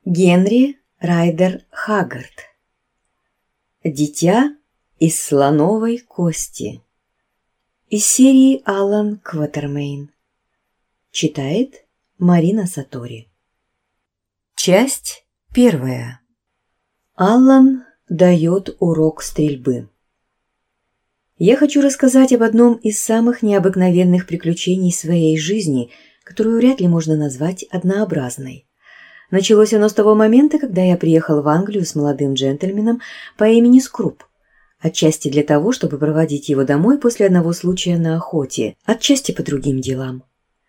Генри Райдер Хаггард. Дитя из слоновой кости. Из серии Алан Кватермейн. Читает Марина Сатори. Часть первая. Алан дает урок стрельбы. Я хочу рассказать об одном из самых необыкновенных приключений своей жизни, которую вряд ли можно назвать однообразной. Началось оно с того момента, когда я приехал в Англию с молодым джентльменом по имени Скруп. Отчасти для того, чтобы проводить его домой после одного случая на охоте, отчасти по другим делам.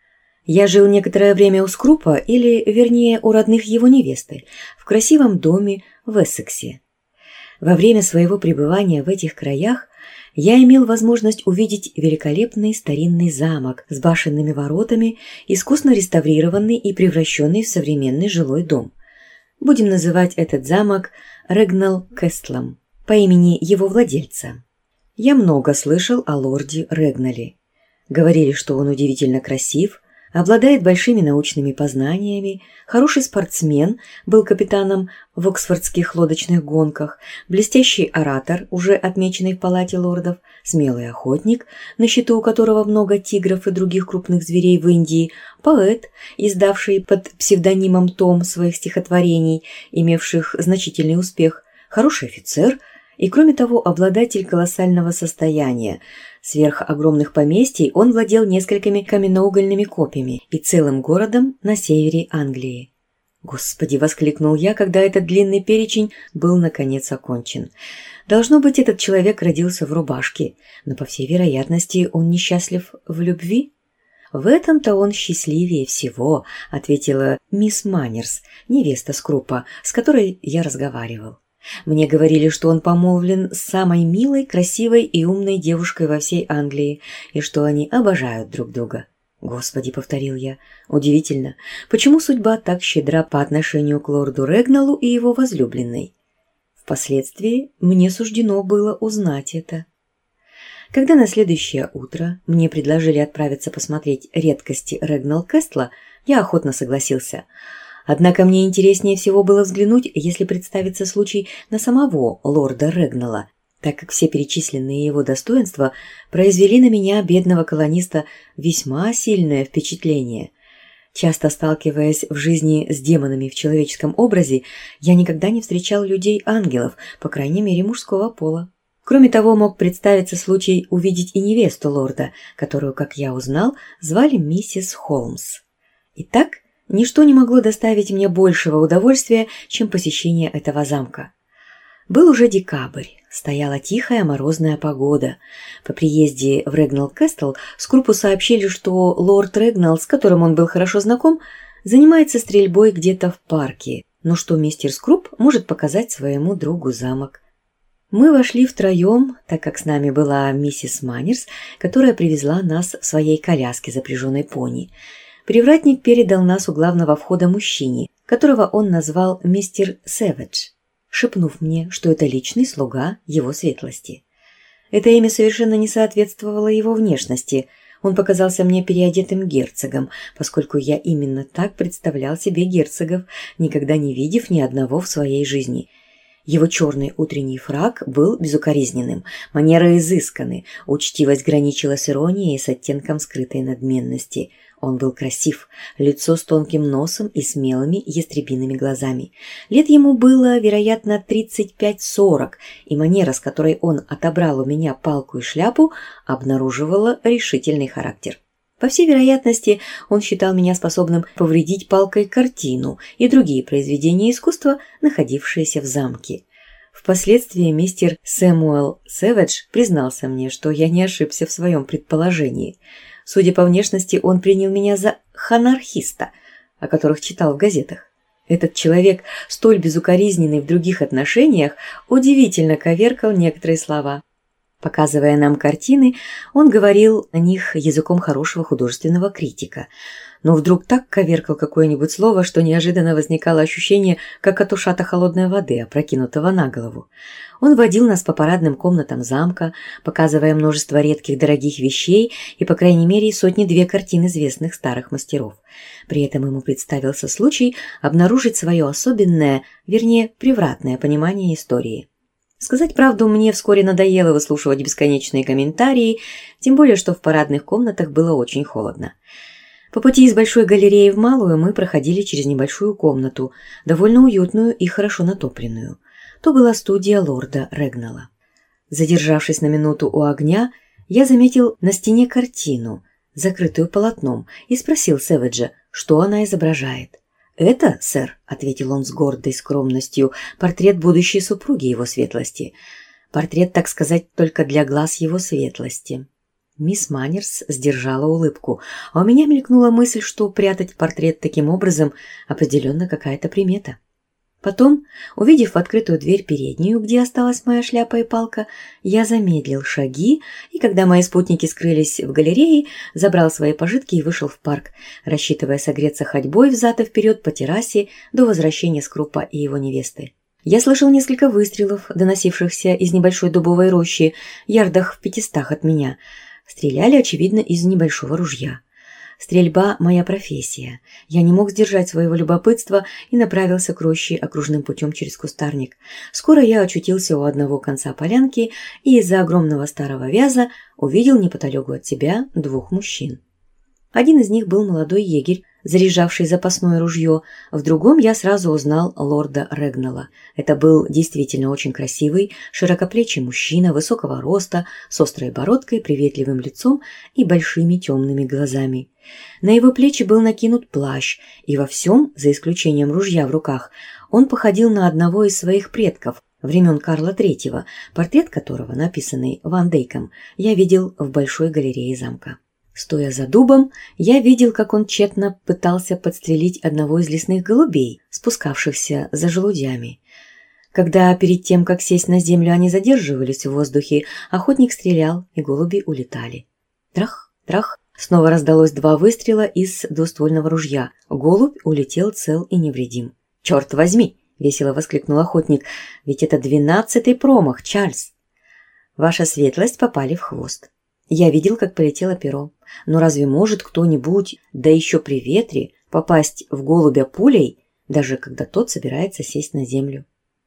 Я жил некоторое время у Скрупа, или, вернее, у родных его невесты, в красивом доме в Эссексе. Во время своего пребывания в этих краях я имел возможность увидеть великолепный старинный замок с башенными воротами, искусно реставрированный и превращенный в современный жилой дом. Будем называть этот замок Регнал Кестлом по имени его владельца. Я много слышал о лорде Регнале. Говорили, что он удивительно красив, обладает большими научными познаниями, хороший спортсмен, был капитаном в оксфордских лодочных гонках, блестящий оратор, уже отмеченный в палате лордов, смелый охотник, на счету у которого много тигров и других крупных зверей в Индии, поэт, издавший под псевдонимом том своих стихотворений, имевших значительный успех, хороший офицер и, кроме того, обладатель колоссального состояния. Сверх огромных поместий он владел несколькими каменноугольными копьями и целым городом на севере Англии. «Господи!» — воскликнул я, когда этот длинный перечень был, наконец, окончен. «Должно быть, этот человек родился в рубашке, но, по всей вероятности, он несчастлив в любви?» «В этом-то он счастливее всего», — ответила мисс Маннерс, невеста Скрупа, с которой я разговаривал. Мне говорили, что он помолвлен с самой милой, красивой и умной девушкой во всей Англии, и что они обожают друг друга. «Господи!» — повторил я. «Удивительно, почему судьба так щедра по отношению к лорду Регналу и его возлюбленной?» Впоследствии мне суждено было узнать это. Когда на следующее утро мне предложили отправиться посмотреть редкости Регнал Кестла, я охотно согласился. Однако мне интереснее всего было взглянуть, если представится случай, на самого лорда Регнала, так как все перечисленные его достоинства произвели на меня, бедного колониста, весьма сильное впечатление. Часто сталкиваясь в жизни с демонами в человеческом образе, я никогда не встречал людей-ангелов, по крайней мере мужского пола. Кроме того, мог представиться случай увидеть и невесту лорда, которую, как я узнал, звали миссис Холмс. Итак, ничто не могло доставить мне большего удовольствия, чем посещение этого замка. Был уже декабрь, стояла тихая морозная погода. По приезде в Регнал Кестл Скрупу сообщили, что лорд Регнал, с которым он был хорошо знаком, занимается стрельбой где-то в парке, но что мистер Скруп может показать своему другу замок. Мы вошли втроем, так как с нами была миссис Маннерс, которая привезла нас в своей коляске, запряженной пони. Привратник передал нас у главного входа мужчине, которого он назвал мистер Сэвидж, шепнув мне, что это личный слуга его светлости. Это имя совершенно не соответствовало его внешности. Он показался мне переодетым герцогом, поскольку я именно так представлял себе герцогов, никогда не видев ни одного в своей жизни. Его черный утренний фрак был безукоризненным, манеры изысканы, учтивость граничила с иронией с оттенком скрытой надменности. Он был красив, лицо с тонким носом и смелыми ястребиными глазами. Лет ему было, вероятно, 35-40, и манера, с которой он отобрал у меня палку и шляпу, обнаруживала решительный характер. По всей вероятности, он считал меня способным повредить палкой картину и другие произведения искусства, находившиеся в замке. Впоследствии мистер Сэмуэл Сэвидж признался мне, что я не ошибся в своем предположении. Судя по внешности, он принял меня за ханархиста, о которых читал в газетах. Этот человек, столь безукоризненный в других отношениях, удивительно коверкал некоторые слова. Показывая нам картины, он говорил о них языком хорошего художественного критика. Но вдруг так коверкал какое-нибудь слово, что неожиданно возникало ощущение, как от ушата холодной воды, опрокинутого на голову. Он водил нас по парадным комнатам замка, показывая множество редких дорогих вещей и, по крайней мере, сотни-две картин известных старых мастеров. При этом ему представился случай обнаружить свое особенное, вернее, превратное понимание истории. Сказать правду, мне вскоре надоело выслушивать бесконечные комментарии, тем более, что в парадных комнатах было очень холодно. По пути из большой галереи в малую мы проходили через небольшую комнату, довольно уютную и хорошо натопленную. То была студия лорда Регнала. Задержавшись на минуту у огня, я заметил на стене картину, закрытую полотном, и спросил Сэвиджа, что она изображает. «Это, сэр», — ответил он с гордой скромностью, — «портрет будущей супруги его светлости. Портрет, так сказать, только для глаз его светлости». Мисс Маннерс сдержала улыбку, а у меня мелькнула мысль, что прятать портрет таким образом определенно какая-то примета. Потом, увидев открытую дверь переднюю, где осталась моя шляпа и палка, я замедлил шаги, и когда мои спутники скрылись в галерее, забрал свои пожитки и вышел в парк, рассчитывая согреться ходьбой взад и вперед по террасе до возвращения Скрупа и его невесты. Я слышал несколько выстрелов, доносившихся из небольшой дубовой рощи, ярдах в 500 от меня. Стреляли, очевидно, из небольшого ружья. Стрельба – моя профессия. Я не мог сдержать своего любопытства и направился к роще окружным путем через кустарник. Скоро я очутился у одного конца полянки и из-за огромного старого вяза увидел неподалеку от себя двух мужчин. Один из них был молодой егерь, заряжавший запасное ружье, в другом я сразу узнал лорда Регнала. Это был действительно очень красивый, широкоплечий мужчина высокого роста, с острой бородкой, приветливым лицом и большими темными глазами. На его плечи был накинут плащ, и во всем, за исключением ружья в руках, он походил на одного из своих предков, времен Карла III, портрет которого, написанный Ван Дейком, я видел в большой галерее замка. Стоя за дубом, я видел, как он тщетно пытался подстрелить одного из лесных голубей, спускавшихся за желудями. Когда перед тем, как сесть на землю, они задерживались в воздухе, охотник стрелял, и голуби улетали. Трах, трах, снова раздалось 2 выстрела из двуствольного ружья. Голубь улетел цел и невредим. «Черт возьми!» — весело воскликнул охотник. «Ведь это 12-й промах, Чарльз!» «Ваша светлость попали в хвост. Я видел, как полетело перо. Но разве может кто-нибудь, да еще при ветре, попасть в голубя пулей, даже когда тот собирается сесть на землю?»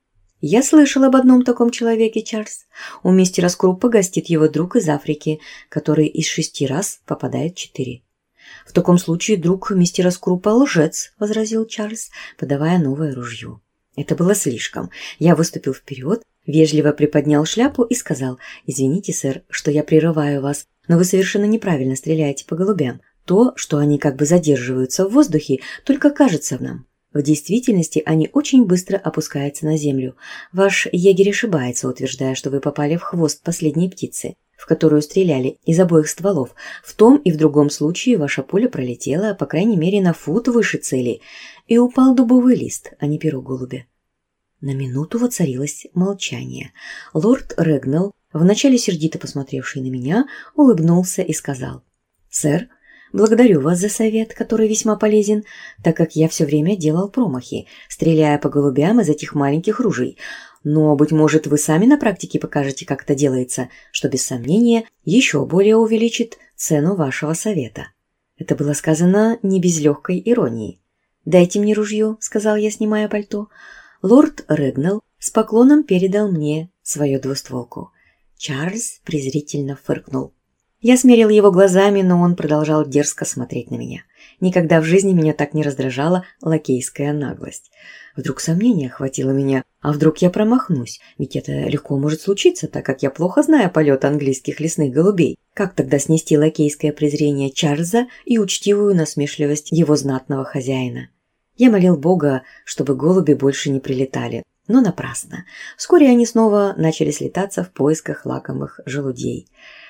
«Я слышал об одном таком человеке, Чарльз. У мистера Скруппа гостит его друг из Африки, который из 6 раз попадает в 4. «В таком случае друг мистера Скруппа лжец», — возразил Чарльз, подавая новое ружье. Это было слишком. Я выступил вперед, вежливо приподнял шляпу и сказал: «Извините, сэр, что я прерываю вас, но вы совершенно неправильно стреляете по голубям. То, что они как бы задерживаются в воздухе, только кажется нам. В действительности они очень быстро опускаются на землю. Ваш егерь ошибается, утверждая, что вы попали в хвост последней птицы, в которую стреляли из обоих стволов. В том и в другом случае ваша пуля пролетела, по крайней мере, на фут выше цели, и упал дубовый лист, а не перо голубя». На минуту воцарилось молчание. Лорд Регнал, вначале сердито посмотревший на меня, улыбнулся и сказал: «Сэр, благодарю вас за совет, который весьма полезен, так как я все время делал промахи, стреляя по голубям из этих маленьких ружей. Но, быть может, вы сами на практике покажете, как это делается, что, без сомнения, еще более увеличит цену вашего совета». Это было сказано не без легкой иронии. «Дайте мне ружье», — сказал я, снимая пальто. Лорд Регнал с поклоном передал мне свою двустволку. Чарльз презрительно фыркнул. Я смерил его глазами, но он продолжал дерзко смотреть на меня. Никогда в жизни меня так не раздражала лакейская наглость. Вдруг сомнение охватило меня, а вдруг я промахнусь, ведь это легко может случиться, так как я плохо знаю полет английских лесных голубей. Как тогда снести лакейское презрение Чарльза и учтивую насмешливость его знатного хозяина? Я молил Бога, чтобы голуби больше не прилетали, но напрасно. Вскоре они снова начали слетаться в поисках лакомых желудей.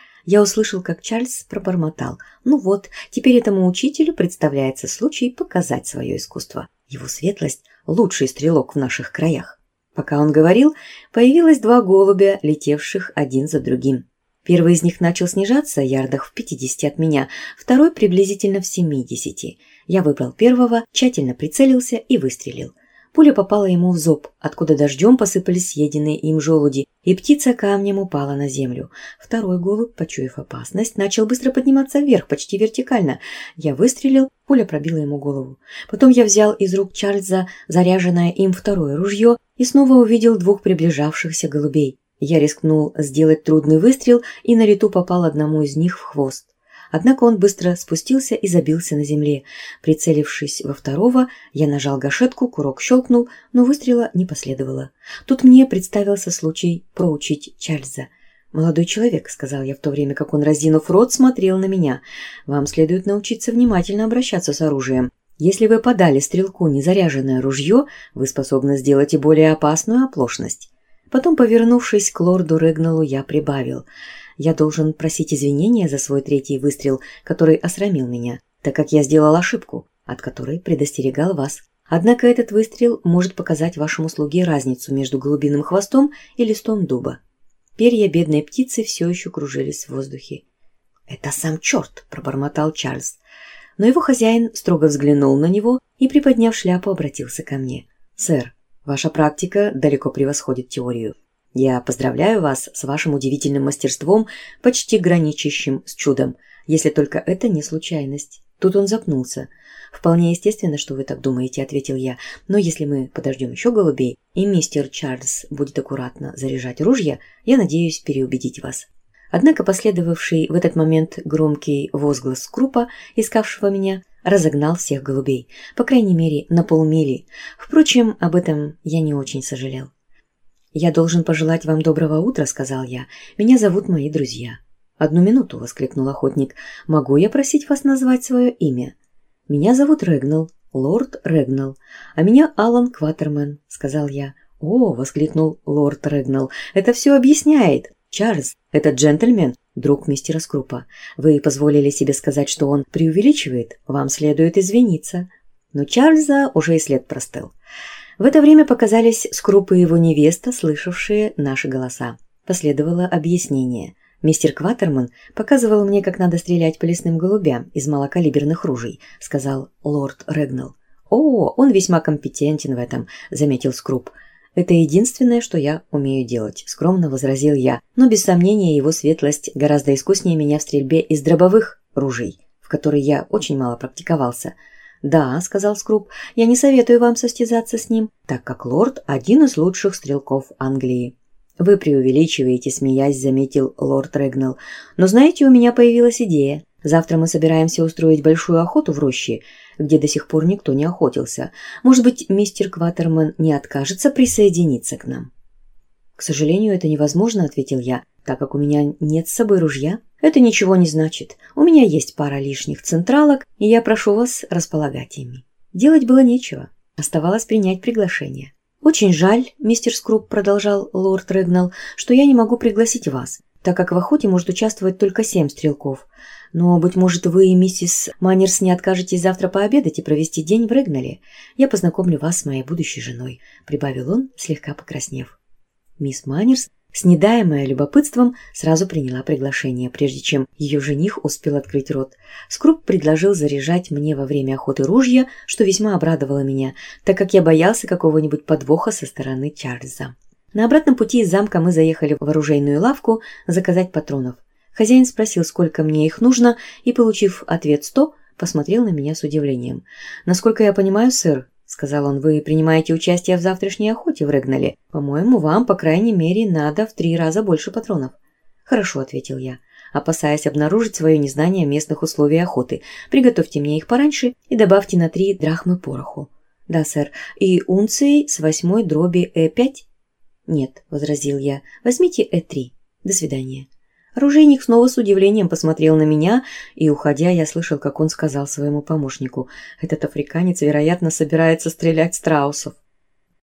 Я услышал, как Чарльз пробормотал: «Ну вот, теперь этому учителю представляется случай показать свое искусство. Его светлость – лучший стрелок в наших краях». Пока он говорил, появилось 2 голубя, летевших один за другим. Первый из них начал снижаться ярдах в 50 от меня, второй приблизительно в 70. Я выбрал первого, тщательно прицелился и выстрелил. Пуля попала ему в зоб, откуда дождем посыпались съеденные им желуди, и птица камнем упала на землю. Второй голубь, почуяв опасность, начал быстро подниматься вверх, почти вертикально. Я выстрелил, пуля пробила ему голову. Потом я взял из рук Чарльза заряженное им второе ружье и снова увидел двух приближавшихся голубей. Я рискнул сделать трудный выстрел и на лету попал одному из них в хвост. Однако он быстро спустился и забился на земле. Прицелившись во второго, я нажал гашетку, курок щелкнул, но выстрела не последовало. Тут мне представился случай проучить Чарльза. «Молодой человек», — сказал я в то время, как он, разинув рот, смотрел на меня, — «вам следует научиться внимательно обращаться с оружием. Если вы подали стрелку незаряженное ружье, вы способны сделать и более опасную оплошность». Потом, повернувшись к лорду Регналу, я прибавил: «Я должен просить извинения за свой третий выстрел, который осрамил меня, так как я сделал ошибку, от которой предостерегал вас. Однако этот выстрел может показать вашему слуге разницу между голубиным хвостом и листом дуба». Перья бедной птицы все еще кружились в воздухе. «Это сам черт!» – пробормотал Чарльз. Но его хозяин строго взглянул на него и, приподняв шляпу, обратился ко мне. «Сэр, ваша практика далеко превосходит теорию. Я поздравляю вас с вашим удивительным мастерством, почти граничащим с чудом, если только это не случайность». Тут он запнулся. «Вполне естественно, что вы так думаете», — ответил я. «Но если мы подождем еще голубей, и мистер Чарльз будет аккуратно заряжать ружья, я надеюсь переубедить вас». Однако последовавший в этот момент громкий возглас Скрупа, искавшего меня, разогнал всех голубей, по крайней мере, на полмили. Впрочем, об этом я не очень сожалел. «Я должен пожелать вам доброго утра», — сказал я. «Меня зовут мои друзья». «Одну минуту», — воскликнул охотник. «Могу я просить вас назвать свое имя?» «Меня зовут Регнал, лорд Регнал, а меня Алан Кватермен», — сказал я. «О», — воскликнул лорд Регнал, — «это все объясняет. Чарльз, этот джентльмен, друг мистера Скрупа. Вы позволили себе сказать, что он преувеличивает. Вам следует извиниться». Но Чарльза уже и след простыл. В это время показались Скруп и его невеста, слышавшие наши голоса. Последовало объяснение. «Мистер Кватерман показывал мне, как надо стрелять по лесным голубям из малокалиберных ружей», — сказал лорд Регнал. «О, он весьма компетентен в этом», — заметил Скруп. «Это единственное, что я умею делать», — скромно возразил я. «Но без сомнения его светлость гораздо искуснее меня в стрельбе из дробовых ружей, в которой я очень мало практиковался». «Да», — сказал Скруп, — «я не советую вам состязаться с ним, так как лорд — один из лучших стрелков Англии». «Вы преувеличиваете», — смеясь, заметил лорд Регнал. «Но знаете, у меня появилась идея. Завтра мы собираемся устроить большую охоту в роще, где до сих пор никто не охотился. Может быть, мистер Кватерман не откажется присоединиться к нам?» «К сожалению, это невозможно», — ответил я, «так как у меня нет с собой ружья». «Это ничего не значит. У меня есть пара лишних централок, и я прошу вас располагать ими». Делать было нечего. Оставалось принять приглашение. «Очень жаль, мистер Скруп», — продолжал лорд Регнал, — «что я не могу пригласить вас, так как в охоте может участвовать только 7 стрелков. Но, быть может, вы и миссис Маннерс не откажетесь завтра пообедать и провести день в Регнале. Я познакомлю вас с моей будущей женой», — прибавил он, слегка покраснев. Мисс Маннерс, снедаемая любопытством, сразу приняла приглашение, прежде чем ее жених успел открыть рот. Скруп предложил заряжать мне во время охоты ружья, что весьма обрадовало меня, так как я боялся какого-нибудь подвоха со стороны Чарльза. На обратном пути из замка мы заехали в оружейную лавку заказать патронов. Хозяин спросил, сколько мне их нужно, и, получив ответ 100, посмотрел на меня с удивлением. «Насколько я понимаю, сэр, — сказал он, — вы принимаете участие в завтрашней охоте в Регнале. По-моему, вам, по крайней мере, надо в 3 раза больше патронов». «Хорошо», — ответил я, опасаясь обнаружить свое незнание местных условий охоты. «Приготовьте мне их пораньше и добавьте на 3 драхмы пороху». «Да, сэр. И унции с 8 дроби Э5?» «Нет», — возразил я, — «возьмите Э3. До свидания». Оружейник снова с удивлением посмотрел на меня, и, уходя, я слышал, как он сказал своему помощнику: «Этот африканец, вероятно, собирается стрелять страусов».